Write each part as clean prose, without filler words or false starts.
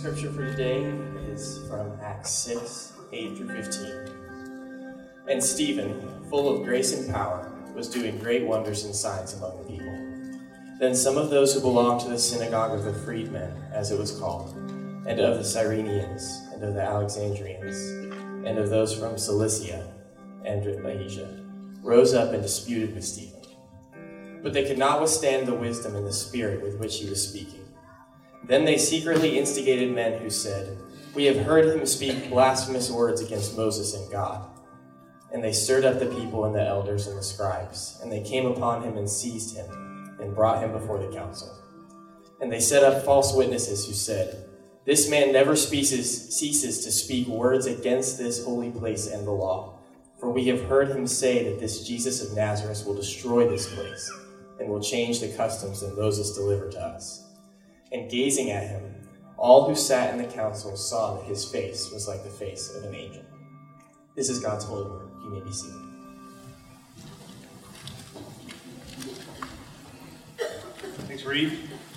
Scripture for today is from Acts 6, 8 through 15. And Stephen, full of grace and power, was doing great wonders and signs among the people. Then some of those who belonged to the synagogue of the freedmen, as it was called, and of the Cyrenians, and of the Alexandrians, and of those from Cilicia and Asia, rose up and disputed with Stephen. But they could not withstand the wisdom and the spirit with which he was speaking. Then they secretly instigated men who said, "We have heard him speak blasphemous words against Moses and God." And they stirred up the people and the elders and the scribes, and they came upon him and seized him and brought him before the council. And they set up false witnesses who said, "This man never ceases to speak words against this holy place and the law. For we have heard him say that this Jesus of Nazareth will destroy this place and will change the customs that Moses delivered to us." And gazing at him, all who sat in the council saw that his face was like the face of an angel. This is God's holy word. You may be seated. Thanks, Reed.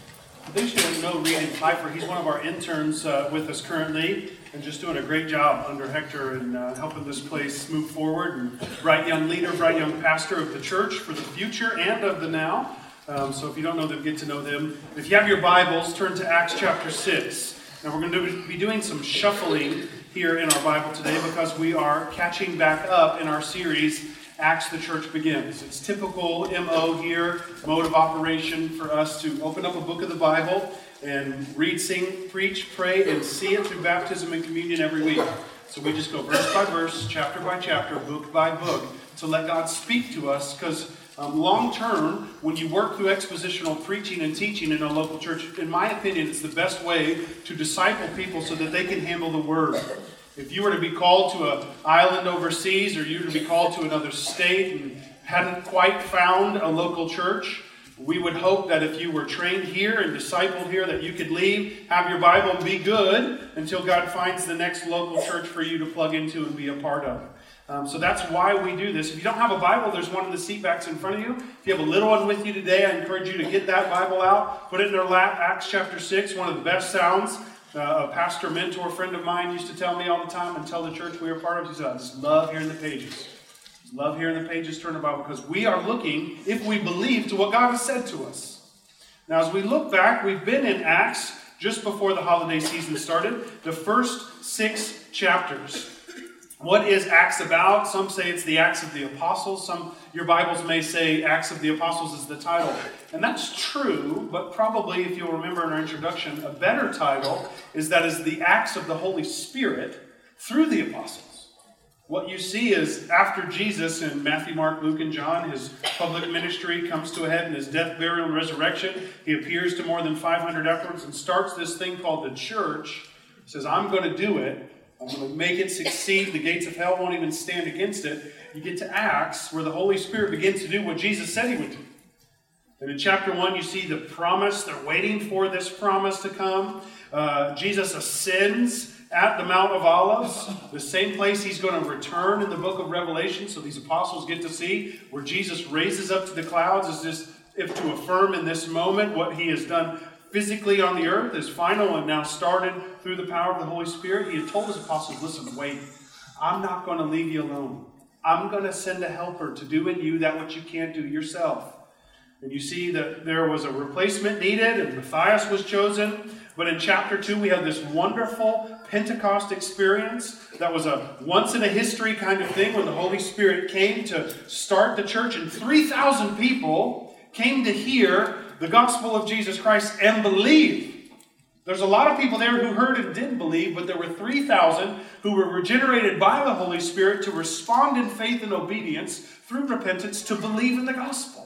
I think you don't know Reed Pfeiffer. He's one of our interns with us currently and just doing a great job under Hector and helping this place move forward. And bright young leader, bright young pastor of the church for the future and of the now. So if you don't know them, get to know them. If you have your Bibles, turn to Acts chapter 6. Now we're going to be doing some shuffling here in our Bible today because we are catching back up in our series, Acts the Church Begins. It's typical MO here, mode of operation for us to open up a book of the Bible and read, sing, preach, pray, and see it through baptism and communion every week. So we just go verse by verse, chapter by chapter, book by book, to let God speak to us because long term, when you work through expositional preaching and teaching in a local church, in my opinion, it's the best way to disciple people so that they can handle the word. If you were to be called to an island overseas, or you were to be called to another state and hadn't quite found a local church, we would hope that if you were trained here and discipled here, that you could leave, have your Bible, and be good until God finds the next local church for you to plug into and be a part of. So that's why we do this. If you don't have a Bible, there's one in the seat backs in front of you. If you have a little one with you today, I encourage you to get that Bible out, put it in their lap. Acts chapter 6, one of the best sounds. A pastor mentor friend of mine used to tell me all the time and tell the church we were part of, he said, "I just love hearing the pages. Love hearing the pages turn the Bible because we are looking, if we believe, to what God has said to us." Now, as we look back, we've been in Acts just before the holiday season started, the first 6 chapters. What is Acts about? Some say it's the Acts of the Apostles. Your Bibles may say Acts of the Apostles is the title. And that's true, but probably, if you'll remember in our introduction, a better title is the Acts of the Holy Spirit through the Apostles. What you see is after Jesus in Matthew, Mark, Luke, and John, his public ministry comes to a head in his death, burial, and resurrection. He appears to more than 500 upwards and starts this thing called the church. He says, "I'm going to do it. I'm going to make it succeed. The gates of hell won't even stand against it." You get to Acts, where the Holy Spirit begins to do what Jesus said he would do. And in chapter 1, you see the promise. They're waiting for this promise to come. Jesus ascends at the Mount of Olives, the same place he's going to return in the book of Revelation. So these apostles get to see where Jesus raises up to the clouds as this, if to affirm in this moment what he has done physically on the earth is final and now started through the power of the Holy Spirit. He had told his apostles, "Listen, wait, I'm not going to leave you alone. I'm going to send a helper to do in you that which you can't do yourself." And you see that there was a replacement needed and Matthias was chosen. But in chapter 2, we have this wonderful Pentecost experience that was a once-in-a-history kind of thing when the Holy Spirit came to start the church and 3,000 people came to hear the gospel of Jesus Christ and believe. There's a lot of people there who heard and didn't believe, but there were 3,000 who were regenerated by the Holy Spirit to respond in faith and obedience through repentance to believe in the gospel.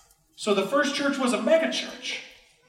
So the first church was a mega church.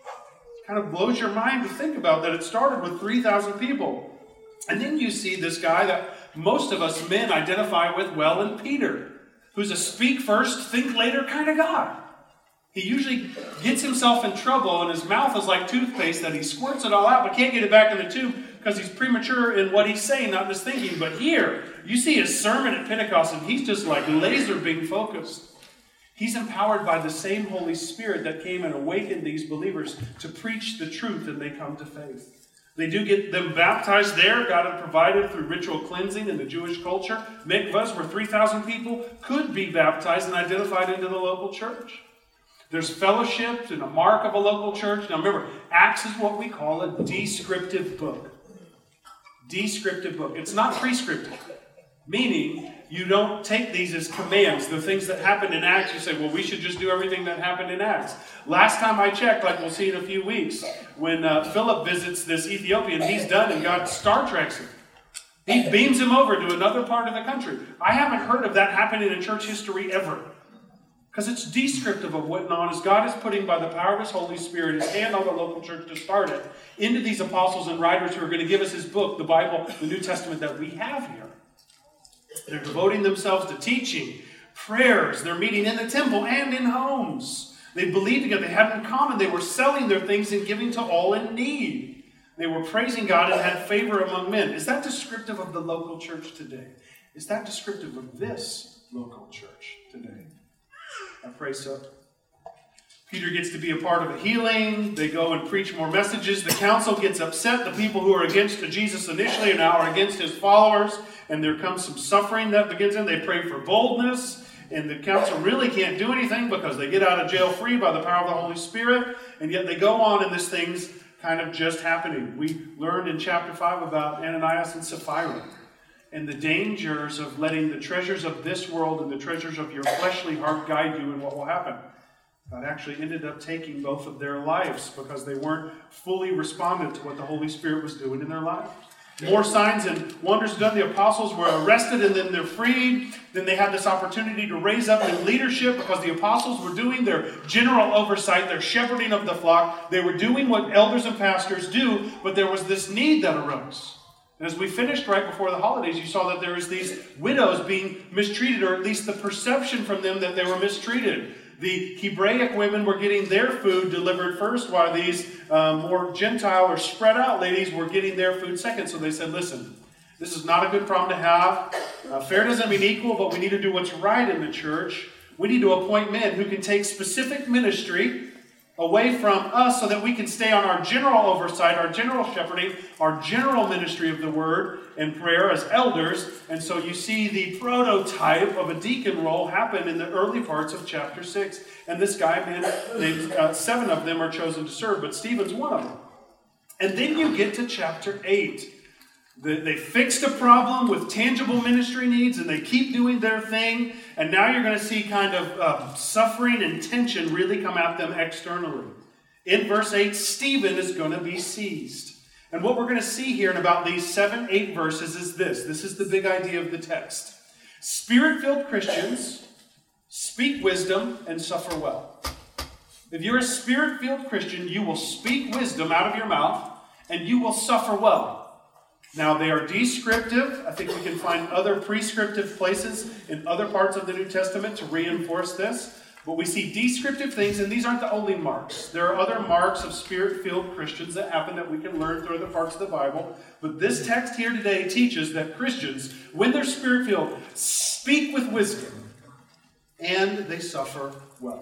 It kind of blows your mind to think about that it started with 3,000 people. And then you see this guy that most of us men identify with well in Peter, who's a speak first, think later kind of guy. He usually gets himself in trouble and his mouth is like toothpaste that he squirts it all out but can't get it back in the tube because he's premature in what he's saying, not in his thinking. But here, you see his sermon at Pentecost and he's just like laser beam focused. He's empowered by the same Holy Spirit that came and awakened these believers to preach the truth and they come to faith. They do get them baptized there. God had provided through ritual cleansing in the Jewish culture. Mikvahs, where 3,000 people could be baptized and identified into the local church. There's fellowship and a mark of a local church. Now remember, Acts is what we call a descriptive book. Descriptive book. It's not prescriptive. Meaning, you don't take these as commands. The things that happened in Acts, you say, well, we should just do everything that happened in Acts. Last time I checked, like we'll see in a few weeks, when Philip visits this Ethiopian, he's done and God Star Treks him. He beams him over to another part of the country. I haven't heard of that happening in church history ever. Because it's descriptive of what went on as God is putting, by the power of His Holy Spirit, His hand on the local church to start it, into these apostles and writers who are going to give us His book, the Bible, the New Testament that we have here. They're devoting themselves to teaching, prayers. They're meeting in the temple and in homes. They believed together. They had in common. They were selling their things and giving to all in need. They were praising God and had favor among men. Is that descriptive of the local church today? Is that descriptive of this local church today? I pray so. Peter gets to be a part of a healing. They go and preach more messages. The council gets upset. The people who are against Jesus initially now are against His followers. And there comes some suffering that begins in. They pray for boldness. And the council really can't do anything because they get out of jail free by the power of the Holy Spirit. And yet they go on and this thing's kind of just happening. We learned in chapter 5 about Ananias and Sapphira. And the dangers of letting the treasures of this world and the treasures of your fleshly heart guide you in what will happen. God actually ended up taking both of their lives because they weren't fully responded to what the Holy Spirit was doing in their lives. More signs and wonders done. The apostles were arrested and then they're freed. Then they had this opportunity to raise up in leadership because the apostles were doing their general oversight, their shepherding of the flock. They were doing what elders and pastors do, but there was this need that arose. And as we finished right before the holidays, you saw that there was these widows being mistreated, or at least the perception from them that they were mistreated. The Hebraic women were getting their food delivered first, while these more Gentile or spread out ladies were getting their food second. So they said, listen, this is not a good problem to have. Fair doesn't mean equal, but we need to do what's right in the church. We need to appoint men who can take specific ministry away from us so that we can stay on our general oversight, our general shepherding, our general ministry of the word and prayer as elders. And so you see the prototype of a deacon role happen in the early parts of chapter 6. And this guy, man, 7 of them are chosen to serve, but Stephen's one of them. And then you get to chapter 8. They fixed a problem with tangible ministry needs, and they keep doing their thing. And now you're going to see kind of suffering and tension really come at them externally. In verse 8, Stephen is going to be seized. And what we're going to see here in about these 7-8 verses is this. This is the big idea of the text. Spirit-filled Christians speak wisdom and suffer well. If you're a Spirit-filled Christian, you will speak wisdom out of your mouth, and you will suffer well. Now, they are descriptive. I think we can find other prescriptive places in other parts of the New Testament to reinforce this. But we see descriptive things, and these aren't the only marks. There are other marks of Spirit-filled Christians that happen that we can learn through other parts of the Bible. But this text here today teaches that Christians, when they're Spirit-filled, speak with wisdom, and they suffer well.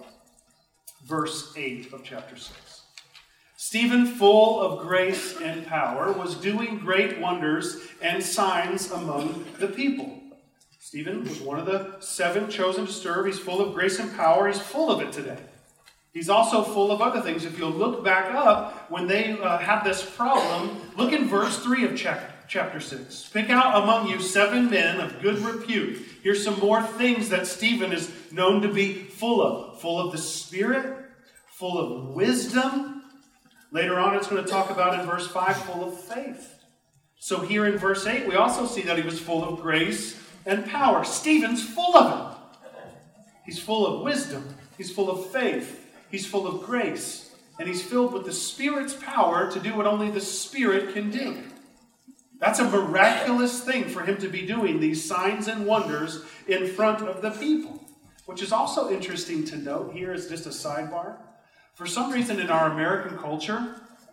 Verse 8 of chapter 6. Stephen, full of grace and power, was doing great wonders and signs among the people. Stephen was one of the 7 chosen to serve. He's full of grace and power. He's full of it today. He's also full of other things. If you'll look back up, when they had this problem, look in verse 3 of chapter 6. Pick out among you 7 men of good repute. Here's some more things that Stephen is known to be full of. Full of the Spirit, full of wisdom. Later on, it's going to talk about in verse 5, full of faith. So here in verse 8, we also see that he was full of grace and power. Stephen's full of it. He's full of wisdom. He's full of faith. He's full of grace. And he's filled with the Spirit's power to do what only the Spirit can do. That's a miraculous thing for him to be doing, these signs and wonders in front of the people. Which is also interesting to note here as just a sidebar. For some reason in our American culture,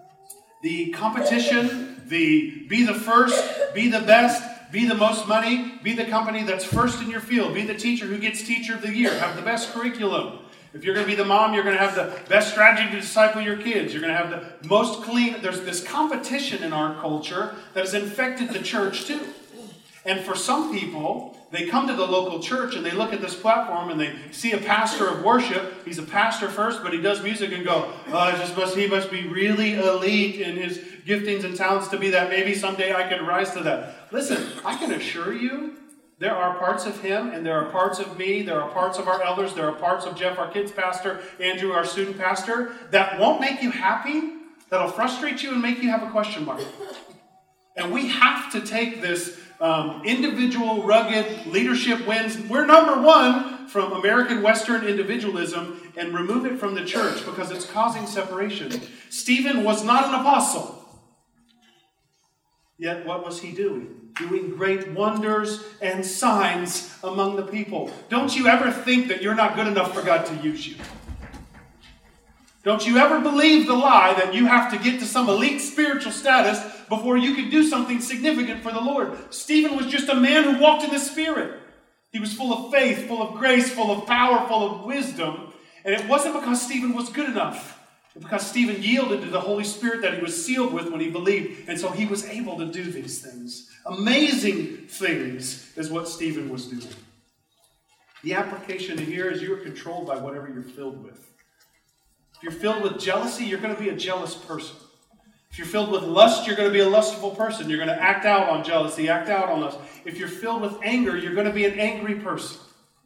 the competition, the be the first, be the best, be the most money, be the company that's first in your field, be the teacher who gets teacher of the year, have the best curriculum, If you're going to be the mom, you're going to have the best strategy to disciple your kids. You're going to have the most clean. There's this competition in our culture that has infected the church too. And for some people, they come to the local church and they look at this platform and they see a pastor of worship. He's a pastor first, but he does music and go, he must be really elite in his giftings and talents to be that. Maybe someday I could rise to that. Listen, I can assure you, there are parts of him and there are parts of me, there are parts of our elders, there are parts of Jeff, our kids pastor, Andrew, our student pastor, that won't make you happy, that'll frustrate you and make you have a question mark. And we have to take this individual, rugged leadership wins. We're number one from American Western individualism and remove it from the church because it's causing separation. Stephen was not an apostle. Yet what was he doing? Doing great wonders and signs among the people. Don't you ever think that you're not good enough for God to use you. Don't you ever believe the lie that you have to get to some elite spiritual status before you can do something significant for the Lord. Stephen was just a man who walked in the Spirit. He was full of faith, full of grace, full of power, full of wisdom. And it wasn't because Stephen was good enough. It's because Stephen yielded to the Holy Spirit that he was sealed with when he believed. And so he was able to do these things. Amazing things is what Stephen was doing. The application here is you're controlled by whatever you're filled with. If you're filled with jealousy, you're going to be a jealous person. If you're filled with lust, you're going to be a lustful person. You're going to act out on jealousy, act out on lust. If you're filled with anger, you're going to be an angry person.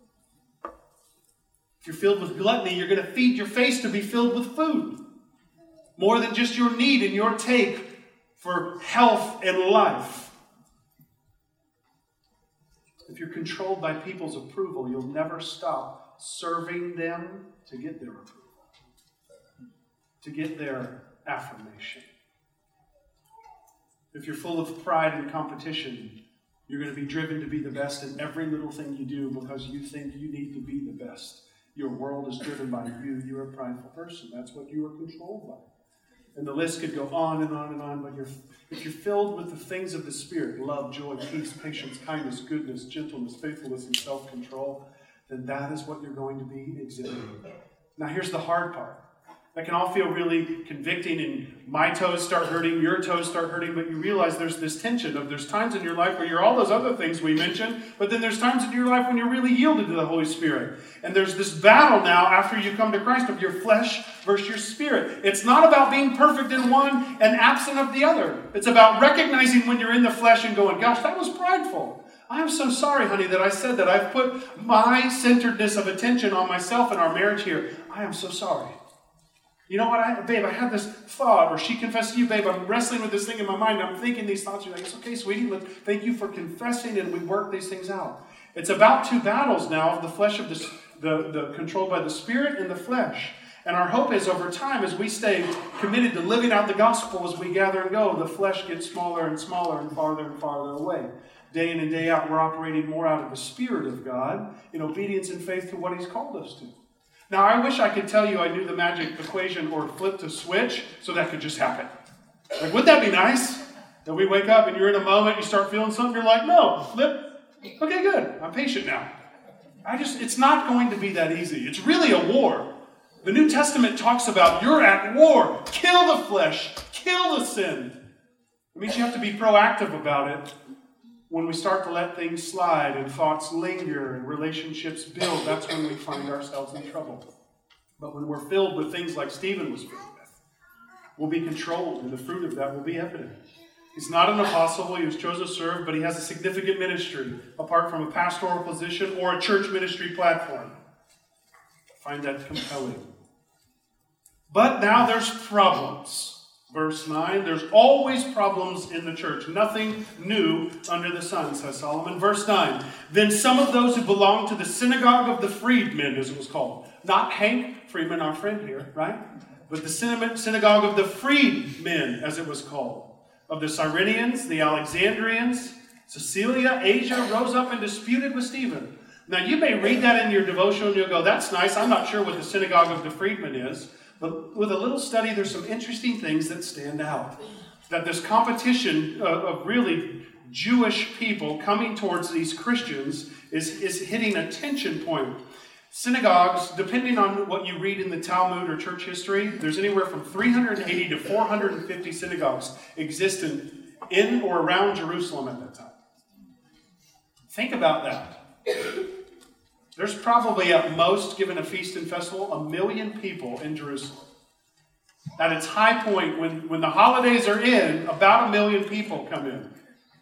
If you're filled with gluttony, you're going to feed your face to be filled with food. More than just your need and your take for health and life. If you're controlled by people's approval, you'll never stop serving them to get their approval. To get their affirmation. If you're full of pride and competition, you're going to be driven to be the best in every little thing you do because you think you need to be the best. Your world is driven by you. You're a prideful person. That's what you are controlled by. And the list could go on and on and on, but if you're filled with the things of the Spirit, love, joy, peace, patience, kindness, goodness, gentleness, faithfulness, and self-control, then that is what you're going to be exhibiting. Now here's the hard part. That can all feel really convicting, and my toes start hurting, your toes start hurting, but you realize there's this tension of there's times in your life where you're all those other things we mentioned, but then there's times in your life when you're really yielded to the Holy Spirit. And there's this battle now after you come to Christ of your flesh versus your spirit. It's not about being perfect in one and absent of the other. It's about recognizing when you're in the flesh and going, gosh, that was prideful. I am so sorry, honey, that I said that. I've put my centeredness of attention on myself in our marriage here. I am so sorry. You know what, babe, I had this thought, or she confessed to you, babe, I'm wrestling with this thing in my mind, I'm thinking these thoughts. You're like, it's okay, sweetie, thank you for confessing, and we work these things out. It's about two battles now of the flesh of the controlled by the Spirit and the flesh. And our hope is over time, as we stay committed to living out the gospel as we gather and go, the flesh gets smaller and smaller and farther away. Day in and day out, we're operating more out of the Spirit of God in obedience and faith to what He's called us to. Now, I wish I could tell you I knew the magic equation or flip to switch so that could just happen. Like, wouldn't that be nice? That we wake up and you're in a moment, you start feeling something, you're like, no, flip. Okay, good. I'm patient now. It's not going to be that easy. It's really a war. The New Testament talks about you're at war. Kill the flesh. Kill the sin. It means you have to be proactive about it. When we start to let things slide and thoughts linger and relationships build, that's when we find ourselves in trouble. But when we're filled with things like Stephen was filled with, we'll be controlled, and the fruit of that will be evident. He's not an apostle, he was chosen to serve, but he has a significant ministry, apart from a pastoral position or a church ministry platform. I find that compelling. But now there's problems. Verse 9, there's always problems in the church. Nothing new under the sun, says Solomon. Verse 9, then some of those who belonged to the synagogue of the freedmen, as it was called. Not Hank Freedman, our friend here, right? But the synagogue of the freedmen, as it was called. Of the Cyrenians, the Alexandrians, Cecilia, Asia, rose up and disputed with Stephen. Now, you may read that in your devotion and you'll go, that's nice. I'm not sure what the synagogue of the freedmen is. But with a little study, there's some interesting things that stand out. That this competition of really Jewish people coming towards these Christians is hitting a tension point. Synagogues, depending on what you read in the Talmud or church history, there's anywhere from 380 to 450 synagogues existent in or around Jerusalem at that time. Think about that. There's probably at most, given a feast and festival, 1 million people in Jerusalem. At its high point, when the holidays are in, about 1 million people come in.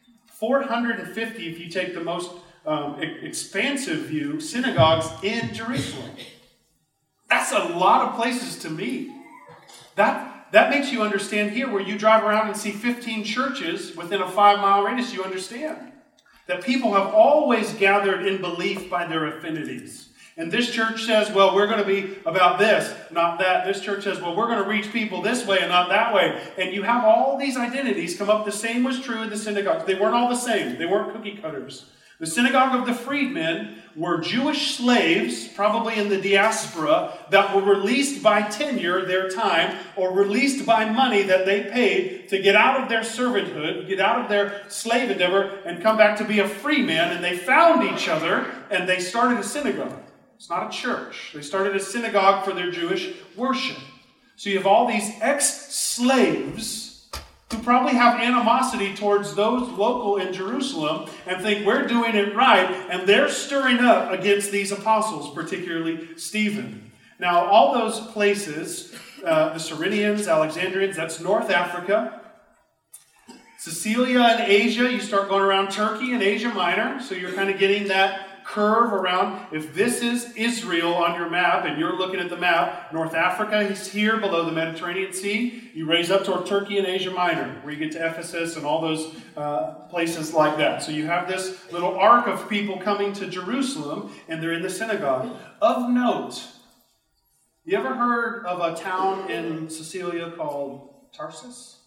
450, if you take the most expansive view, synagogues in Jerusalem. That's a lot of places to meet. That makes you understand here, where you drive around and see 15 churches within a 5-mile radius, you understand that people have always gathered in belief by their affinities. And this church says, well, we're going to be about this, not that. This church says, well, we're going to reach people this way and not that way. And you have all these identities come up. The same was true in the synagogues. They weren't all the same. They weren't cookie cutters. The synagogue of the freedmen were Jewish slaves, probably in the diaspora, that were released by tenure, their time, or released by money that they paid to get out of their servanthood, get out of their slave endeavor, and come back to be a free man. And they found each other, and they started a synagogue. It's not a church. They started a synagogue for their Jewish worship. So you have all these ex-slaves who probably have animosity towards those local in Jerusalem and think we're doing it right, and they're stirring up against these apostles, particularly Stephen. Now, all those places, the Cyrenians, Alexandrians, that's North Africa. Cilicia and Asia, you start going around Turkey and Asia Minor, so you're kind of getting that curve around. If this is Israel on your map and you're looking at the map, North Africa is here below the Mediterranean Sea. You raise up toward Turkey and Asia Minor, where you get to Ephesus and all those places like that. So you have this little arc of people coming to Jerusalem, and they're in the synagogue. Of note, you ever heard of a town in Sicilia called Tarsus?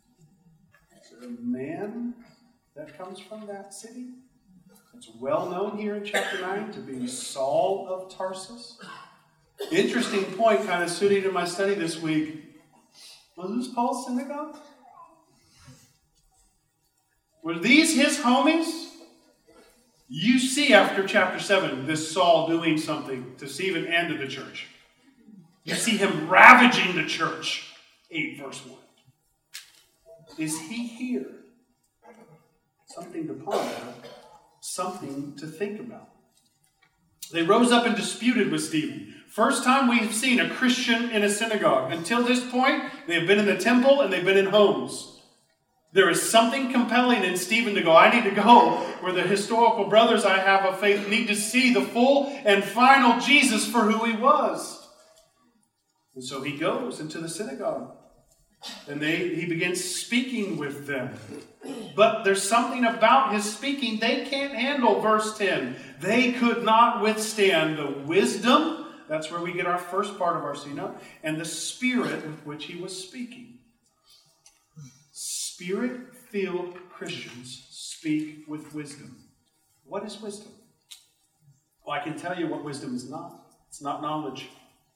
Is there a man that comes from that city? It's well known here in chapter 9 to be Saul of Tarsus. Interesting point kind of suited in my study this week. Was this Paul's synagogue? Were these his homies? You see after chapter 7 this Saul doing something to Stephen and to the church. You see him ravaging the church. 8 verse 1. Is he here? Something to ponder. Something to think about. They rose up and disputed with Stephen. First time we've seen a Christian in a synagogue. Until this point, they have been in the temple and they've been in homes. There is something compelling in Stephen to go, I need to go where the historical brothers I have of faith need to see the full and final Jesus for who he was. And so he goes into the synagogue. And he begins speaking with them. But there's something about his speaking they can't handle. Verse 10. They could not withstand the wisdom. That's where we get our first part of our Sina. And the spirit with which he was speaking. Spirit-filled Christians speak with wisdom. What is wisdom? Well, I can tell you what wisdom is not. It's not knowledge.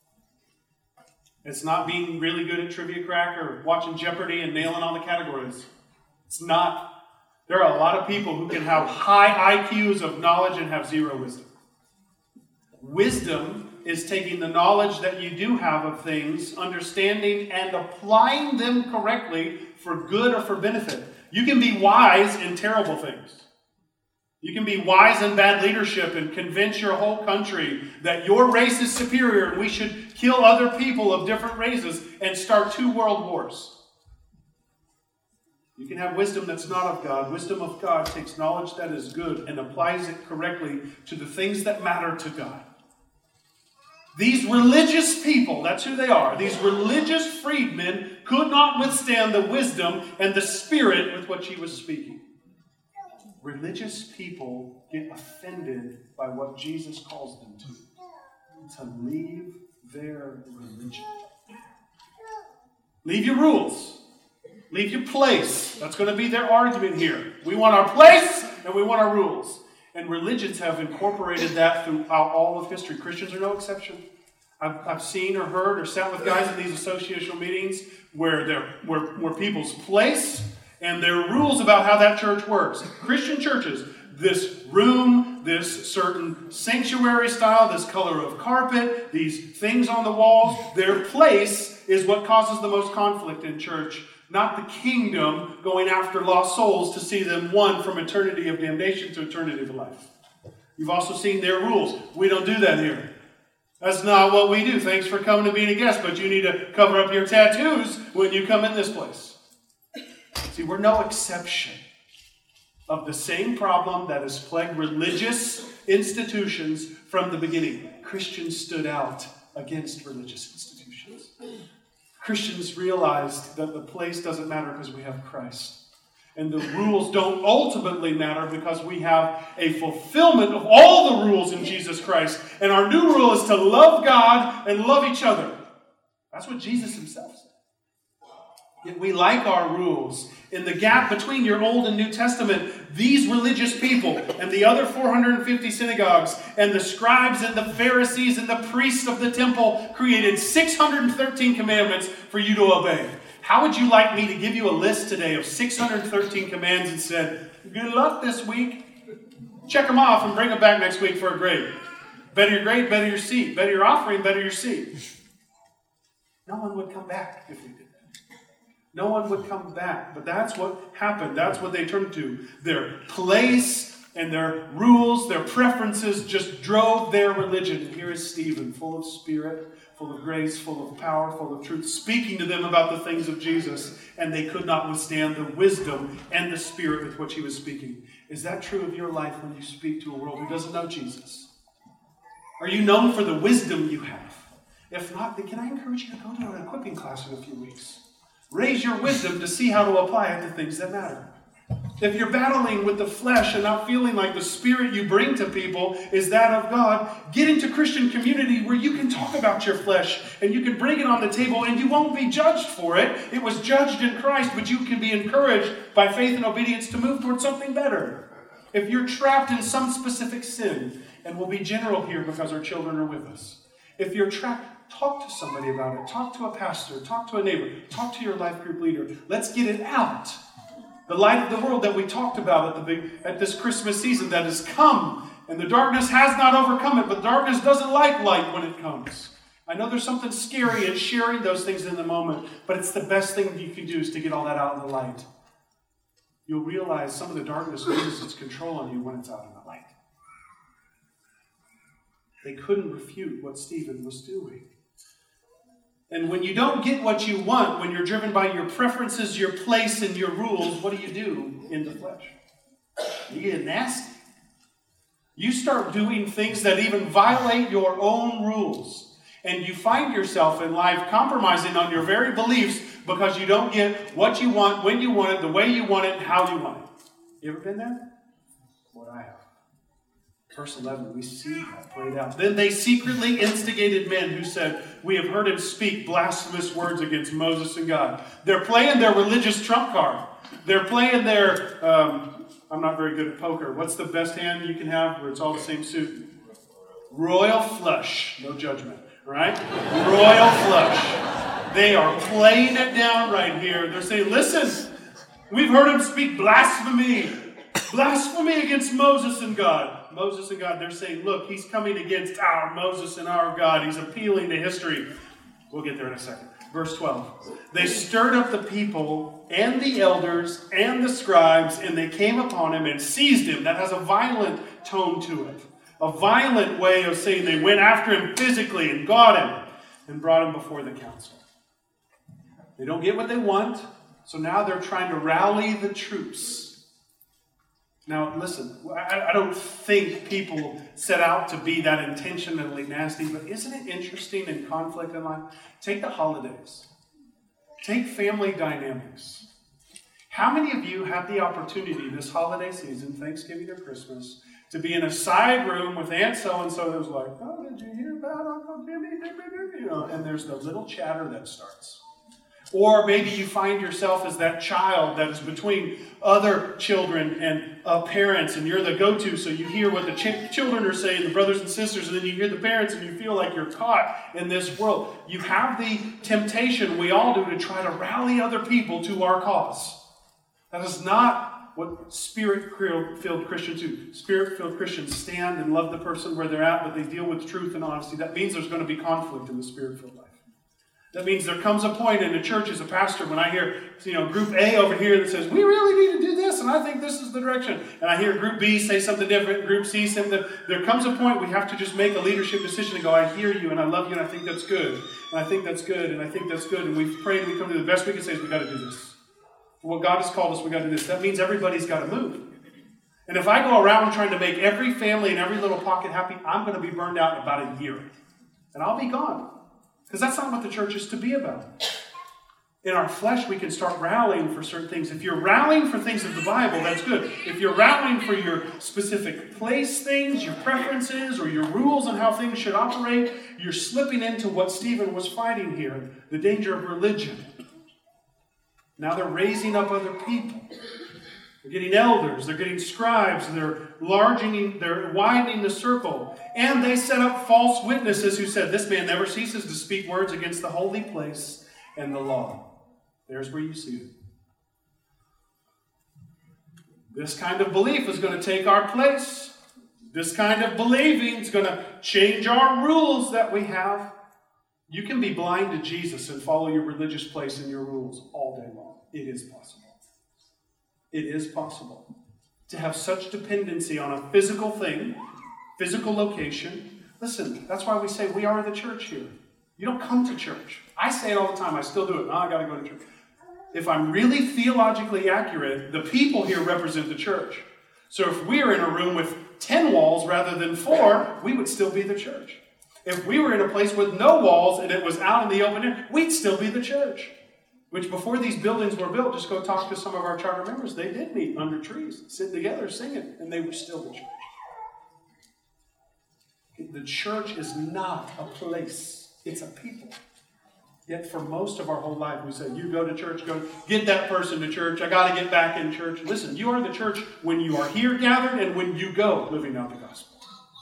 It's not being really good at Trivia Crack or watching Jeopardy and nailing all the categories. It's not. There are a lot of people who can have high IQs of knowledge and have zero wisdom. Wisdom is taking the knowledge that you do have of things, understanding and applying them correctly for good or for benefit. You can be wise in terrible things. You can be wise in bad leadership and convince your whole country that your race is superior and we should kill other people of different races and start 2 world wars. You can have wisdom that's not of God. Wisdom of God takes knowledge that is good and applies it correctly to the things that matter to God. These religious people, that's who they are, these religious freedmen could not withstand the wisdom and the spirit with which he was speaking. Religious people get offended by what Jesus calls them to leave their religion. Leave your rules. Leave your place. That's going to be their argument here. We want our place and we want our rules. And religions have incorporated that throughout all of history. Christians are no exception. I've seen or heard or sat with guys in these associational meetings where people's place and their rules about how that church works. Christian churches, this room, room, this certain sanctuary style, this color of carpet, these things on the walls. Their place is what causes the most conflict in church, not the kingdom going after lost souls to see them won from eternity of damnation to eternity of life. You've also seen their rules. We don't do that here. That's not what we do. Thanks for coming and being a guest, but you need to cover up your tattoos when you come in this place. See, we're no exception of the same problem that has plagued religious institutions from the beginning. Christians stood out against religious institutions. Christians realized that the place doesn't matter because we have Christ. And the rules don't ultimately matter because we have a fulfillment of all the rules in Jesus Christ. And our new rule is to love God and love each other. That's what Jesus himself said. Yet we like our rules. In the gap between your Old and New Testament, these religious people and the other 450 synagogues and the scribes and the Pharisees and the priests of the temple created 613 commandments for you to obey. How would you like me to give you a list today of 613 commands and said, good luck this week. Check them off and bring them back next week for a grade. Better your grade, better your seat. Better your offering, better your seat. No one would come back if we did that. No one would come back. But that's what happened. That's what they turned to. Their place and their rules, their preferences just drove their religion. And here is Stephen, full of spirit, full of grace, full of power, full of truth, speaking to them about the things of Jesus, and they could not withstand the wisdom and the spirit with which he was speaking. Is that true of your life when you speak to a world who doesn't know Jesus? Are you known for the wisdom you have? If not, then can I encourage you to go to an equipping class in a few weeks? Raise your wisdom to see how to apply it to things that matter. If you're battling with the flesh and not feeling like the spirit you bring to people is that of God, get into Christian community where you can talk about your flesh and you can bring it on the table and you won't be judged for it. It was judged in Christ, but you can be encouraged by faith and obedience to move towards something better. If you're trapped in some specific sin, and we'll be general here because our children are with us. If you're trapped, talk to somebody about it. Talk to a pastor. Talk to a neighbor. Talk to your life group leader. Let's get it out. The light of the world that we talked about at this Christmas season that has come, and the darkness has not overcome it, but darkness doesn't like light when it comes. I know there's something scary in sharing those things in the moment, but it's the best thing you can do is to get all that out in the light. You'll realize some of the darkness loses its control on you when it's out in the light. They couldn't refute what Stephen was doing. And when you don't get what you want, when you're driven by your preferences, your place, and your rules, what do in the flesh? You get nasty. You start doing things that even violate your own rules. And you find yourself in life compromising on your very beliefs because you don't get what you want, when you want it, the way you want it, and how you want it. You ever been there? Boy, I have. Verse 11, we see that played out. Then they secretly instigated men who said, we have heard him speak blasphemous words against Moses and God. They're playing their religious trump card. They're playing their, I'm not very good at poker. What's the best hand you can have where it's all the same suit? Royal flush. No judgment, right? Royal flush. They are playing it down right here. They're saying, listen, we've heard him speak blasphemy. Blasphemy against Moses and God. Moses and God, they're saying, look, he's coming against our Moses and our God. He's appealing to history. We'll get there in a second. Verse 12. They stirred up the people and the elders and the scribes, and they came upon him and seized him. That has a violent tone to it. A violent way of saying they went after him physically and got him and brought him before the council. They don't get what they want, so now they're trying to rally the troops. Now, listen, I don't think people set out to be that intentionally nasty, but isn't it interesting in conflict in life? Take the holidays. Take family dynamics. How many of you had the opportunity this holiday season, Thanksgiving or Christmas, to be in a side room with Aunt so-and-so that was like, oh, did you hear about Uncle Jimmy? You know, and there's the little chatter that starts. Or maybe you find yourself as that child that is between other children and parents, and you're the go-to, so you hear what the children are saying, the brothers and sisters, and then you hear the parents, and you feel like you're caught in this world. You have the temptation, we all do, to try to rally other people to our cause. That is not what Spirit-filled Christians do. Spirit-filled Christians stand and love the person where they're at, but they deal with truth and honesty. That means there's going to be conflict in the Spirit-filled life. That means there comes a point in the church as a pastor when I hear, group A over here that says, we really need to do this, and I think this is the direction. And I hear group B say something different, group C say something. There comes a point we have to just make a leadership decision and go, I hear you, and I love you, and I think that's good. And I think that's good, and I think that's good. And we've prayed, and we come to the best we can say is we got to do this. For what God has called us, we got to do this. That means everybody's got to move. And if I go around trying to make every family and every little pocket happy, I'm going to be burned out in about a year. And I'll be gone. Because that's not what the church is to be about. In our flesh, we can start rallying for certain things. If you're rallying for things of the Bible, that's good. If you're rallying for your specific place things, your preferences, or your rules on how things should operate, you're slipping into what Stephen was fighting here, the danger of religion. Now they're raising up other people. They're getting elders, they're getting scribes, they're widening the circle. And they set up false witnesses who said, this man never ceases to speak words against the holy place and the law. There's where you see it. This kind of belief is going to take our place. This kind of believing is going to change our rules that we have. You can be blind to Jesus and follow your religious place and your rules all day long. It is possible. It is possible to have such dependency on a physical thing, physical location. Listen, that's why we say we are the church here. You don't come to church. I say it all the time. I still do it. I got to go to church. If I'm really theologically accurate, the people here represent the church. So if we are in a room with 10 walls rather than 4, we would still be the church. If we were in a place with no walls and it was out in the open air, we'd still be the church. Which before these buildings were built, just go talk to some of our charter members. They did meet under trees, sitting together, singing, and they were still the church. The church is not a place. It's a people. Yet for most of our whole life, we say, you go to church, go get that person to church. I got to get back in church. Listen, you are the church when you are here gathered and when you go living out the gospel.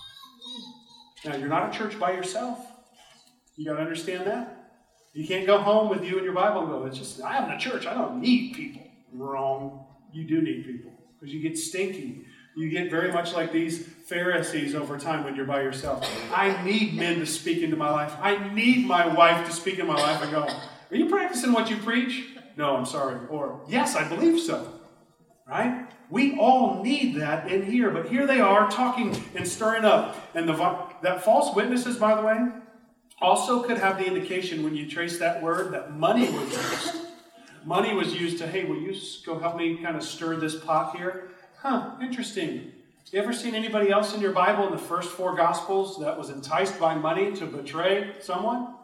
Now, you're not a church by yourself. You got to understand that. You can't go home with you and your Bible and go, it's just, I am the church. I don't need people. Wrong. You do need people because you get stinky. You get very much like these Pharisees over time when you're by yourself. I need men to speak into my life. I need my wife to speak in my life and go, are you practicing what you preach? No, I'm sorry. Or, yes, I believe so. Right? We all need that in here. But here they are talking and stirring up. And that false witnesses, by the way, also could have the indication when you trace that word that money was used. Money was used to, hey, will you go help me kind of stir this pot here? Interesting. You ever seen anybody else in your Bible in the first 4 Gospels that was enticed by money to betray someone?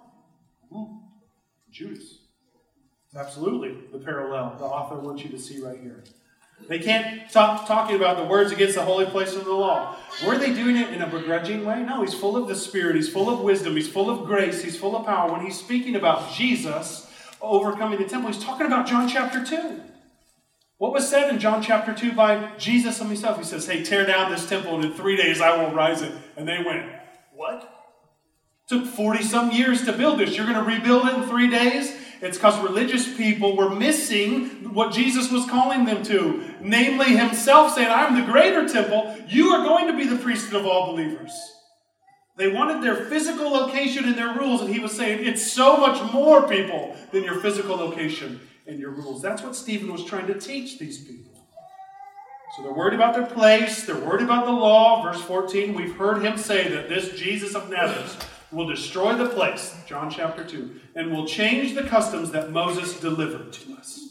Judas. Absolutely the parallel the author wants you to see right here. They can't stop talking about the words against the holy place of the law. Were they doing it in a begrudging way? No, he's full of the Spirit. He's full of wisdom. He's full of grace. He's full of power. When he's speaking about Jesus overcoming the temple, he's talking about John chapter 2. What was said in John chapter 2 by Jesus himself? He says, hey, tear down this temple and in 3 days I will rise it. And they went, what? It took 40-some years to build this. You're going to rebuild it in 3 days? It's because religious people were missing what Jesus was calling them to. Namely himself saying, I'm the greater temple. You are going to be the priesthood of all believers. They wanted their physical location and their rules. And he was saying, it's so much more, people, than your physical location and your rules. That's what Stephen was trying to teach these people. So they're worried about their place. They're worried about the law. Verse 14, we've heard him say that this Jesus of Nazareth will destroy the place, John chapter 2, and will change the customs that Moses delivered to us.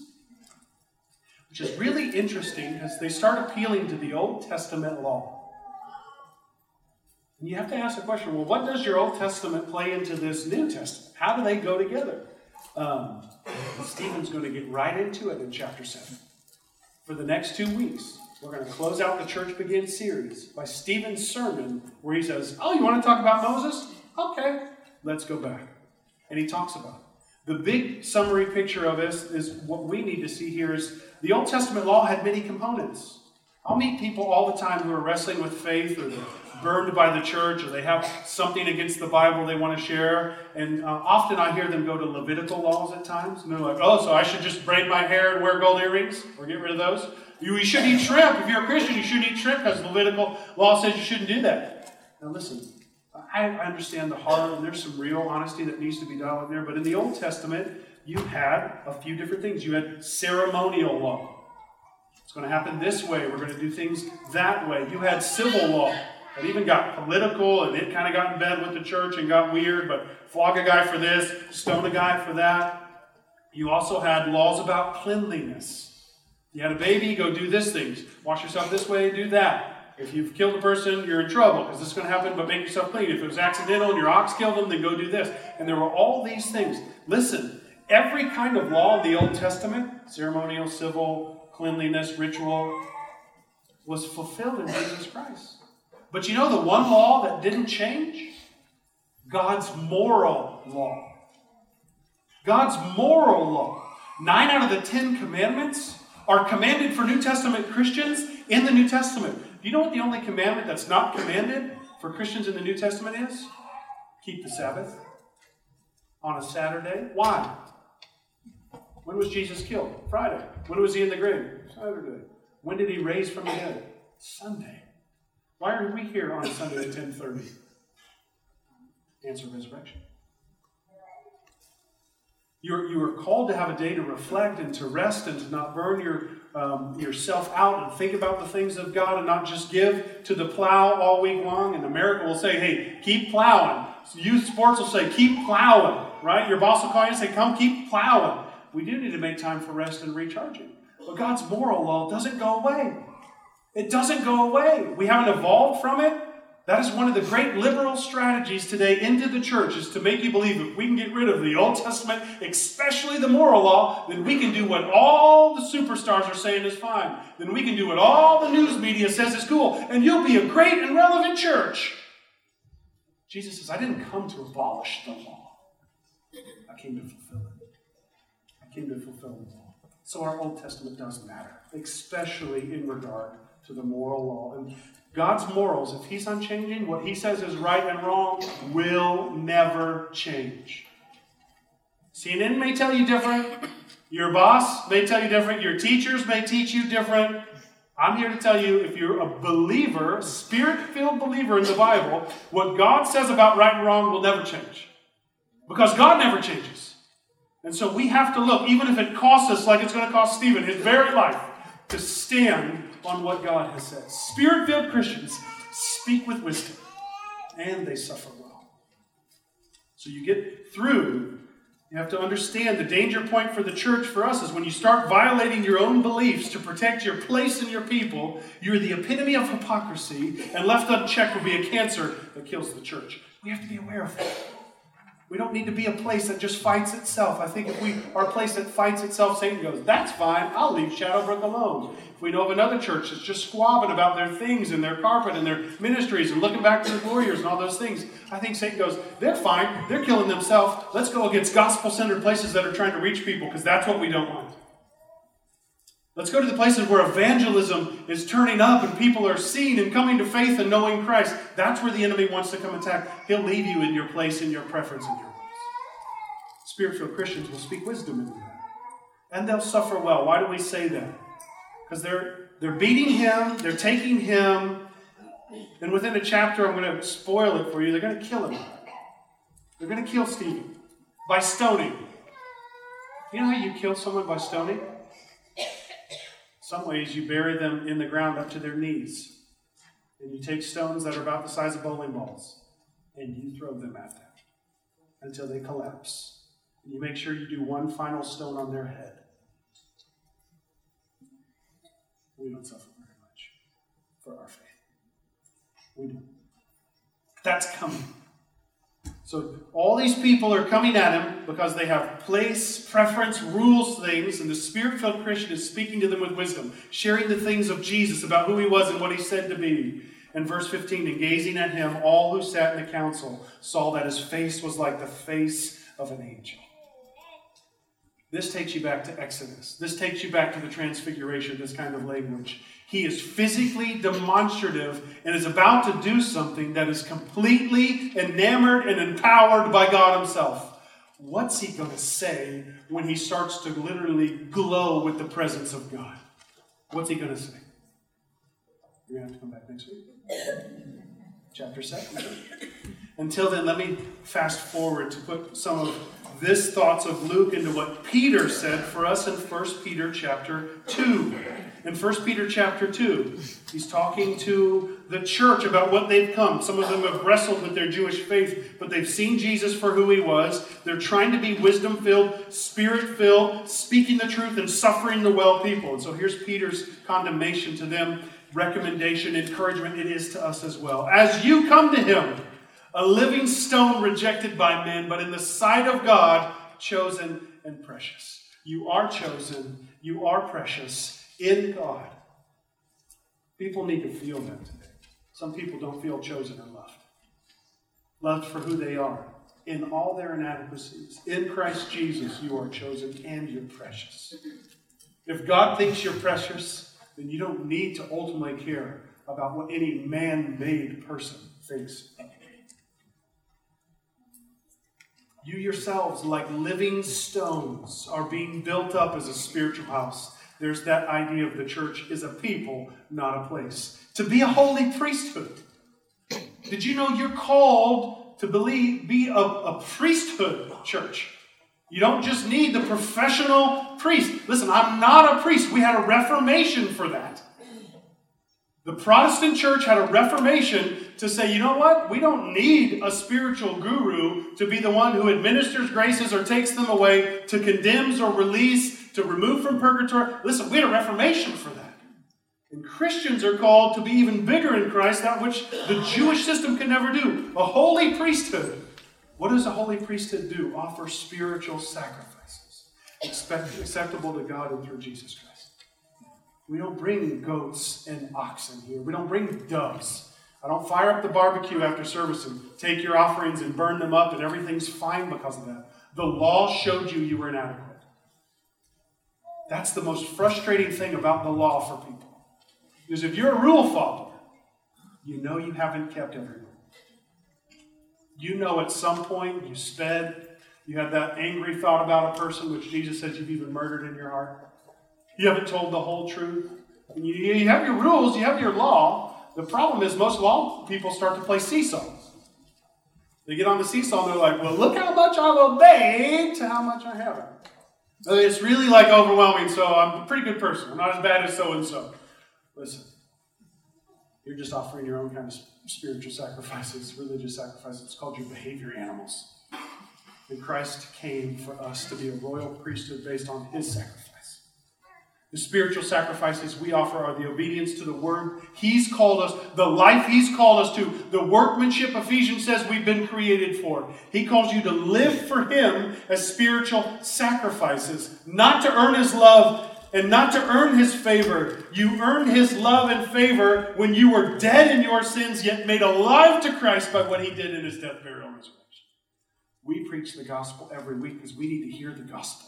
Which is really interesting as they start appealing to the Old Testament law. And you have to ask the question, well, what does your Old Testament play into this New Testament? How do they go together? Stephen's going to get right into it in chapter 7. For the next 2 weeks, we're going to close out the Church Begins series by Stephen's sermon where he says, oh, you want to talk about Moses? Okay, let's go back. And he talks about it. The big summary picture of this is what we need to see here is the Old Testament law had many components. I'll meet people all the time who are wrestling with faith or they're burned by the church or they have something against the Bible they want to share. And often I hear them go to Levitical laws at times. And they're like, oh, so I should just braid my hair and wear gold earrings or get rid of those? You shouldn't eat shrimp. If you're a Christian, you shouldn't eat shrimp because the Levitical law says you shouldn't do that. Now listen, I understand the heart, and there's some real honesty that needs to be done in there. But in the Old Testament, you had a few different things. You had ceremonial law. It's going to happen this way. We're going to do things that way. You had civil law. It even got political, and it kind of got in bed with the church and got weird, but flog a guy for this, stone a guy for that. You also had laws about cleanliness. You had a baby, go do this things. Wash yourself this way, do that. If you've killed a person, you're in trouble, because this is going to happen, but make yourself clean. If it was accidental and your ox killed them, then go do this. And there were all these things. Listen, every kind of law in the Old Testament, ceremonial, civil, cleanliness, ritual, was fulfilled in Jesus Christ. But you know the one law that didn't change? God's moral law. God's moral law. 9 out of the 10 commandments are commanded for New Testament Christians in the New Testament. Do you know what the only commandment that's not commanded for Christians in the New Testament is? Keep the Sabbath on a Saturday. Why? When was Jesus killed? Friday. When was he in the grave? Saturday. When did he raise from the dead? Sunday. Why are we here on Sunday at 10:30? Answer: resurrection. You are called to have a day to reflect and to rest and to not burn yourself out and think about the things of God and not just give to the plow all week long. And America will say, hey, keep plowing. Youth sports will say, keep plowing. Right? Your boss will call you and say, come keep plowing. We do need to make time for rest and recharging. But God's moral law doesn't go away. It doesn't go away. We haven't evolved from it. That is one of the great liberal strategies today into the church, is to make you believe if we can get rid of the Old Testament, especially the moral law, then we can do what all the superstars are saying is fine. Then we can do what all the news media says is cool. And you'll be a great and relevant church. Jesus says, I didn't come to abolish the law. I came to fulfill it. I came to fulfill the law. So our Old Testament does matter, especially in regard to the moral law. And God's morals, if he's unchanging, what he says is right and wrong will never change. CNN may tell you different. Your boss may tell you different. Your teachers may teach you different. I'm here to tell you, if you're a believer, spirit-filled believer in the Bible, what God says about right and wrong will never change. Because God never changes. And so we have to look, even if it costs us, like it's going to cost Stephen his very life, to stand on what God has said. Spirit-filled Christians speak with wisdom, and they suffer well. So you get through, you have to understand the danger point for the church, for us, is when you start violating your own beliefs to protect your place and your people, you're the epitome of hypocrisy, and left unchecked will be a cancer that kills the church. We have to be aware of that. We don't need to be a place that just fights itself. I think if we are a place that fights itself, Satan goes, that's fine, I'll leave Shadowbrook alone. If we know of another church that's just squabbing about their things and their carpet and their ministries and looking back to the warriors and all those things, I think Satan goes, they're fine, they're killing themselves. Let's go against gospel-centered places that are trying to reach people, because that's what we don't want. Let's go to the places where evangelism is turning up and people are seeing and coming to faith and knowing Christ. That's where the enemy wants to come attack. He'll leave you in your place, in your preference, in your place. Spirit-filled Christians will speak wisdom into that. And they'll suffer well. Why do we say that? Because they're beating him, they're taking him, and within a chapter, I'm going to spoil it for you, they're going to kill him. They're going to kill Stephen by stoning. You know how you kill someone by stoning? Some ways you bury them in the ground up to their knees. And you take stones that are about the size of bowling balls, and you throw them at them until they collapse. And you make sure you do one final stone on their head. We don't suffer very much for our faith. We don't. That's coming. So all these people are coming at him because they have place, preference, rules, things, and the Spirit-filled Christian is speaking to them with wisdom, sharing the things of Jesus about who he was and what he said to be. And verse 15, and gazing at him, all who sat in the council saw that his face was like the face of an angel. This takes you back to Exodus. This takes you back to the transfiguration, this kind of language. He is physically demonstrative and is about to do something that is completely enamored and empowered by God himself. What's he going to say when he starts to literally glow with the presence of God? What's he going to say? You're going to have to come back next week. Chapter 7. Until then, let me fast forward to put some of this thoughts of Luke into what Peter said for us in 1 Peter chapter 2. In 1 Peter chapter 2, he's talking to the church about what they've come. Some of them have wrestled with their Jewish faith, but they've seen Jesus for who he was. They're trying to be wisdom-filled, spirit-filled, speaking the truth and suffering the well people. And so here's Peter's condemnation to them, recommendation, encouragement it is to us as well. As you come to him, a living stone rejected by men, but in the sight of God, chosen and precious. You are chosen. You are precious in God. People need to feel that today. Some people don't feel chosen or loved. Loved for who they are. In all their inadequacies. In Christ Jesus, you are chosen and you're precious. If God thinks you're precious, then you don't need to ultimately care about what any man-made person thinks of you. You yourselves, like living stones, are being built up as a spiritual house. There's that idea of the church is a people, not a place. To be a holy priesthood. Did you know you're called to be a priesthood church? You don't just need the professional priest. Listen, I'm not a priest. We had a reformation for that. The Protestant church had a reformation to say, you know what? We don't need a spiritual guru to be the one who administers graces or takes them away, to condemns or release, to remove from purgatory. Listen, we had a reformation for that. And Christians are called to be even bigger in Christ, that which the Jewish system can never do. A holy priesthood. What does a holy priesthood do? Offer spiritual sacrifices, acceptable to God and through Jesus Christ. We don't bring goats and oxen here. We don't bring doves. I don't fire up the barbecue after service and take your offerings and burn them up and everything's fine because of that. The law showed you were inadequate. That's the most frustrating thing about the law for people. Because if you're a rule follower, you know you haven't kept every rule. You know at some point you sped, you had that angry thought about a person, which Jesus says you've even murdered in your heart. You haven't told the whole truth. And you have your rules, you have your law. The problem is most law people start to play seesaw. They get on the seesaw and they're like, well, look how much I've obeyed to how much I haven't. It's really like overwhelming, so I'm a pretty good person. I'm not as bad as so-and-so. Listen, you're just offering your own kind of spiritual sacrifices, religious sacrifices. It's called your behavior animals. And Christ came for us to be a royal priesthood based on his sacrifice. The spiritual sacrifices we offer are the obedience to the word he's called us, the life he's called us to, the workmanship Ephesians says we've been created for. He calls you to live for him as spiritual sacrifices, not to earn his love and not to earn his favor. You earned his love and favor when you were dead in your sins, yet made alive to Christ by what he did in his death, burial, and resurrection. We preach the gospel every week because we need to hear the gospel.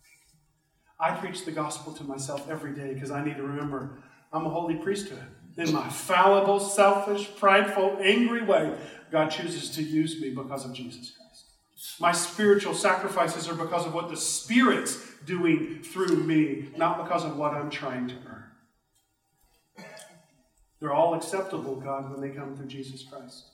I preach the gospel to myself every day because I need to remember I'm a holy priesthood. In my fallible, selfish, prideful, angry way, God chooses to use me because of Jesus Christ. My spiritual sacrifices are because of what the Spirit's doing through me, not because of what I'm trying to earn. They're all acceptable, God, when they come through Jesus Christ.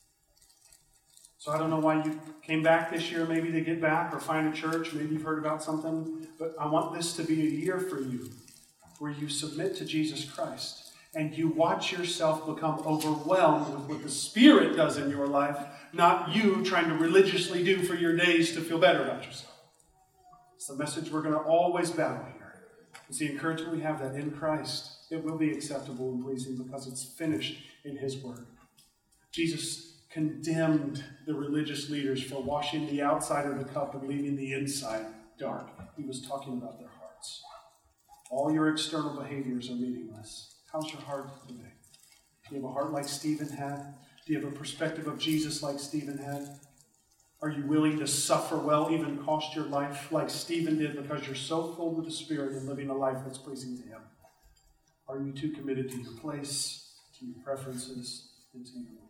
So I don't know why you came back this year, maybe to get back or find a church. Maybe you've heard about something. But I want this to be a year for you where you submit to Jesus Christ and you watch yourself become overwhelmed with what the Spirit does in your life, not you trying to religiously do for your days to feel better about yourself. It's the message we're going to always battle here. It's the encouragement we have that in Christ it will be acceptable and pleasing because it's finished in his word. Jesus condemned the religious leaders for washing the outside of the cup and leaving the inside dark. He was talking about their hearts. All your external behaviors are meaningless. How's your heart today? Do you have a heart like Stephen had? Do you have a perspective of Jesus like Stephen had? Are you willing to suffer well, even cost your life like Stephen did because you're so filled with the Spirit and living a life that's pleasing to him? Are you too committed to your place, to your preferences, and to your will?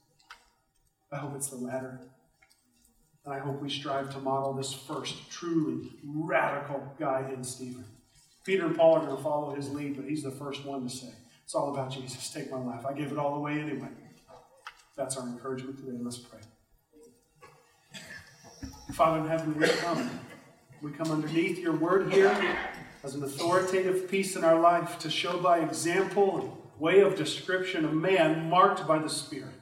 I hope it's the latter. And I hope we strive to model this first truly radical guy in Stephen. Peter and Paul are going to follow his lead, but he's the first one to say, it's all about Jesus. Take my life. I gave it all away anyway. That's our encouragement today. Let's pray. Father in heaven, we come. We come underneath your word here as an authoritative piece in our life to show by example and way of description a man marked by the Spirit.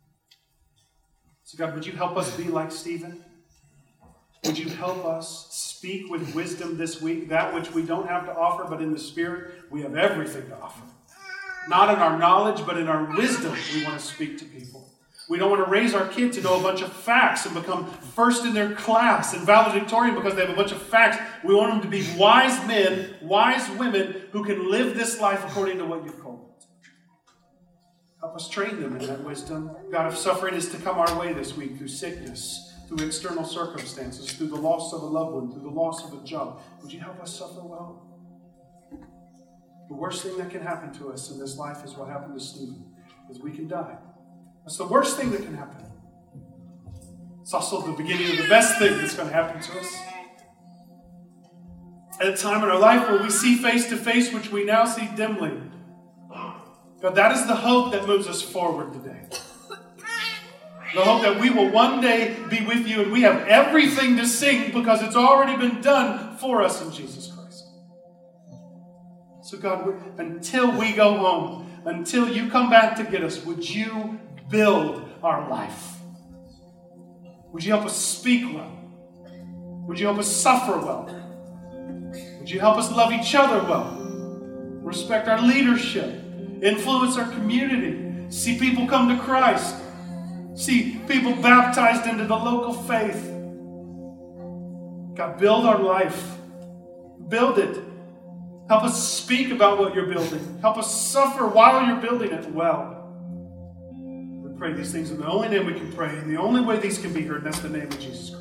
So God, would you help us be like Stephen? Would you help us speak with wisdom this week, that which we don't have to offer, but in the Spirit, we have everything to offer. Not in our knowledge, but in our wisdom, we want to speak to people. We don't want to raise our kid to know a bunch of facts and become first in their class and valedictorian because they have a bunch of facts. We want them to be wise men, wise women who can live this life according to what you've called them to. Help us train them in that wisdom. God, if suffering is to come our way this week through sickness, through external circumstances, through the loss of a loved one, through the loss of a job, would you help us suffer well? The worst thing that can happen to us in this life is what happened to Stephen, is we can die. That's the worst thing that can happen. It's also the beginning of the best thing that's going to happen to us. At a time in our life where we see face to face, which we now see dimly. God, that is the hope that moves us forward today. The hope that we will one day be with you and we have everything to sing because it's already been done for us in Jesus Christ. So God, until we go home, until you come back to get us, would you build our life? Would you help us speak well? Would you help us suffer well? Would you help us love each other well? Respect our leadership. Influence our community. See people come to Christ. See people baptized into the local faith. God, build our life. Build it. Help us speak about what you're building. Help us suffer while you're building it well. We pray these things in the only name we can pray, and the only way these can be heard, and that's the name of Jesus Christ.